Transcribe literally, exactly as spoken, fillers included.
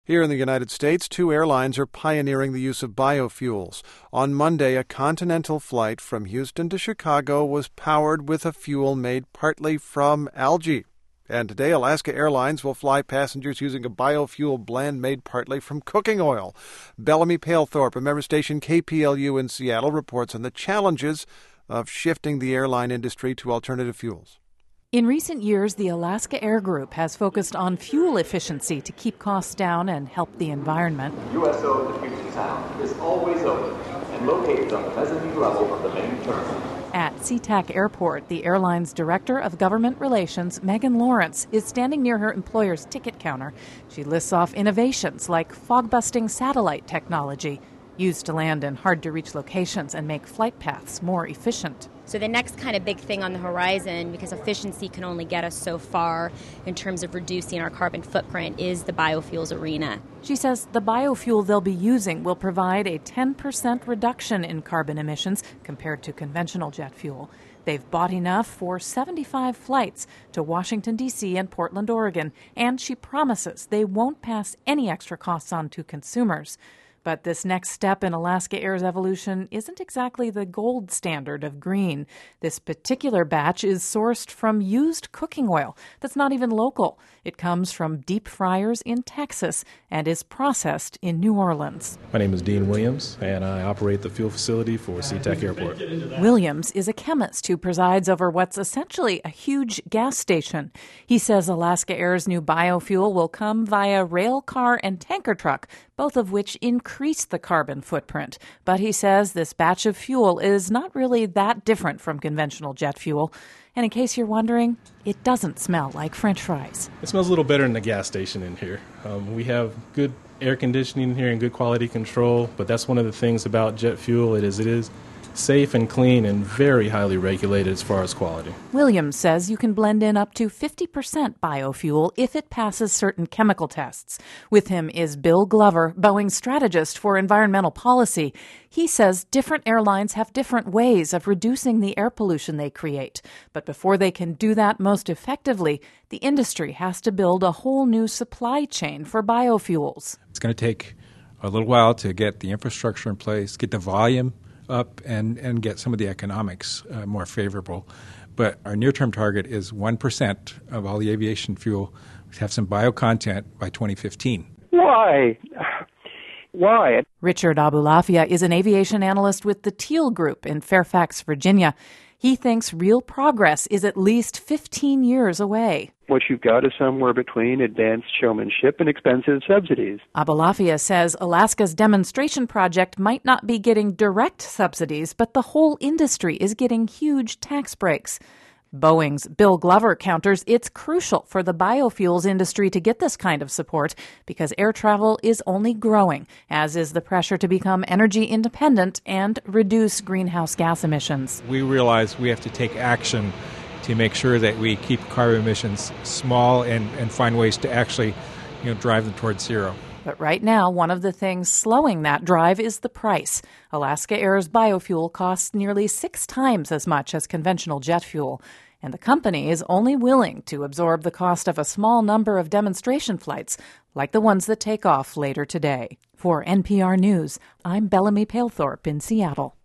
Here in the United States, two airlines are pioneering the use of biofuels. On Monday, a continental flight from Houston to Chicago was powered with a fuel made partly from algae. And today, Alaska Airlines will fly passengers using a biofuel blend made partly from cooking oil. Bellamy Palethorpe, a member station K P L U in Seattle, reports on the challenges of shifting the airline industry to alternative fuels. In recent years, the Alaska Air Group has focused on fuel efficiency to keep costs down and help the environment. U S O to Puget Sound is always open and located on the mezzanine level of the main terminal. At SeaTac Airport, the airline's Director of Government Relations, Megan Lawrence, is standing near her employer's ticket counter. She lists off innovations like fog-busting satellite technology, used to land in hard-to-reach locations and make flight paths more efficient. So the next kind of big thing on the horizon, because efficiency can only get us so far in terms of reducing our carbon footprint, is the biofuels arena. She says the biofuel they'll be using will provide a ten percent reduction in carbon emissions compared to conventional jet fuel. They've bought enough for seventy-five flights to Washington, D C and Portland, Oregon, and she promises they won't pass any extra costs on to consumers. But this next step in Alaska Air's evolution isn't exactly the gold standard of green. This particular batch is sourced from used cooking oil that's not even local. It comes from deep fryers in Texas and is processed in New Orleans. My name is Dean Williams, and I operate the fuel facility for SeaTac Airport. Williams is a chemist who presides over what's essentially a huge gas station. He says Alaska Air's new biofuel will come via rail car and tanker truck, both of which increase the carbon footprint. But he says this batch of fuel is not really that different from conventional jet fuel. And in case you're wondering, it doesn't smell like French fries. It smells a little better than the gas station in here. Um, we have good air conditioning here and good quality control, but that's one of the things about jet fuel. It is it is safe and clean and very highly regulated as far as quality. Williams says you can blend in up to fifty percent biofuel if it passes certain chemical tests. With him is Bill Glover, Boeing's strategist for environmental policy. He says different airlines have different ways of reducing the air pollution they create. But before they can do that most effectively, the industry has to build a whole new supply chain for biofuels. It's going to take a little while to get the infrastructure in place, get the volume up, and, and get some of the economics uh, more favorable. But our near-term target is one percent of all the aviation fuel to have some bio content by twenty fifteen. Why? Why? Richard Abulafia is an aviation analyst with the Teal Group in Fairfax, Virginia. He thinks real progress is at least fifteen years away. What you've got is somewhere between advanced showmanship and expensive subsidies. Abulafia says Alaska's demonstration project might not be getting direct subsidies, but the whole industry is getting huge tax breaks. Boeing's Bill Glover counters it's crucial for the biofuels industry to get this kind of support because air travel is only growing, as is the pressure to become energy independent and reduce greenhouse gas emissions. We realize we have to take action to make sure that we keep carbon emissions small and, and find ways to actually, you know, drive them towards zero. But right now, one of the things slowing that drive is the price. Alaska Air's biofuel costs nearly six times as much as conventional jet fuel. And the company is only willing to absorb the cost of a small number of demonstration flights, like the ones that take off later today. For N P R News, I'm Bellamy Palethorpe in Seattle.